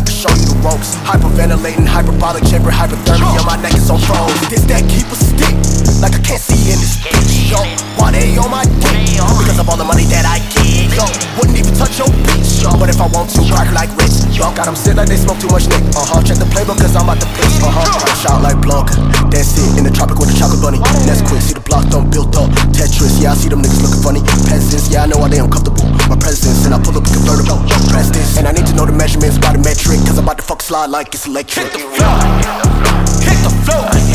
to show you the ropes. Hyperventilating, hyperbolic chamber, hypothermia. My neck is on froze. This that keep a stick, like I can't see in this bitch. Yo, why they on my dick? Because of all the money that I get. Yo, wouldn't even touch your bitch. But if I want to, rock like Rich. Yo, got them sit like they smoke too much nick. Check the playbook cause I'm about to pitch. Shout like Blanca. That's it, in the tropic with the chocolate bunny. That's quick, see the block done built up. Tetris, yeah, I see them niggas looking funny. Peasants, yeah, I know why they uncomfortable. My presence, and I pull up a convertible. Press this, and I need to know the measurements by the metric. Cause I'm about to fuck slide like it's electric. Hit the floor, hit the floor.